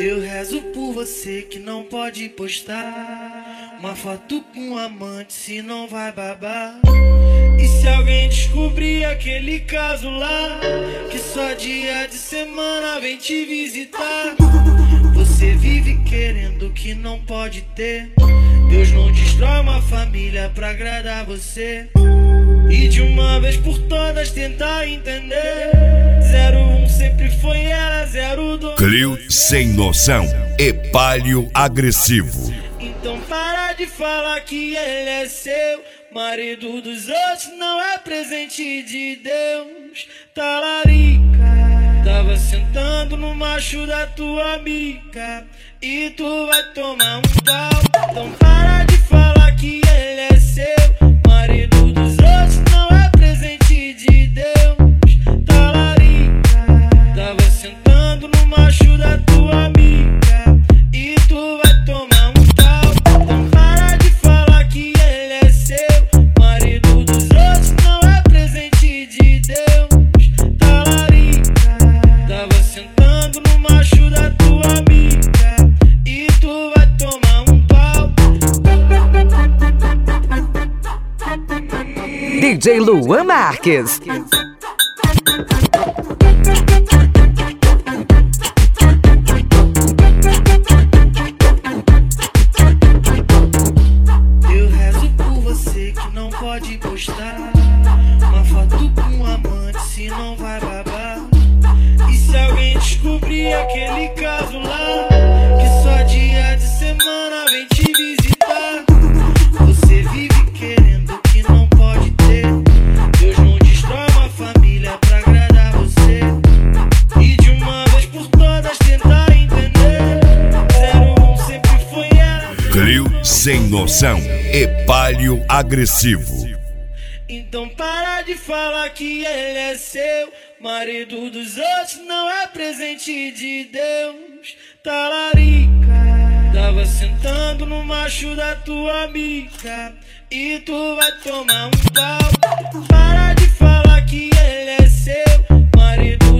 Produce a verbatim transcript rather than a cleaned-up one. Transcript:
Eu rezo por você que não pode postar uma foto com um amante, se não vai babar. E se alguém descobrir aquele caso lá, que só dia de semana vem te visitar. Você vive querendo o que não pode ter. Deus não destrói uma família pra agradar você. E de uma vez por todas tentar entender. Zero um sempre foi ela, zero dois Clio sem noção e palio agressivo. Então para de falar que ele é seu. Marido dos outros não é presente de Deus. Talarica, tava sentando no macho da tua amiga e tu vai tomar um pau. Então para de falar que ele é seu. Marido dos outros não é presente de Deus. Talarica, tava sentando no macho da tua amiga e tu vai tomar um pau. Então para de falar que ele é seu. Marido dos outros não é presente de Deus. Talarica, tava sentando no macho da tua amiga e tu vai tomar um pau. D J Luan Marques. Eu rezo por você que não pode postar uma foto com um amante, se não vai babar. E se alguém descobrir aquele caso lá, que só dia de semana vem te visitar. Você vive querendo o que não pode ter. Deus não destrói uma família pra agradar você. E de uma vez por todas tentar entender. Zero um sempre foi ela. Clio sem noção e palio agressivo. Então para de falar que ele é seu. Marido dos outros não é presente de Deus. Talarica, tava sentando no macho da tua amiga e tu vai tomar um pau. Para de falar que ele é seu. Marido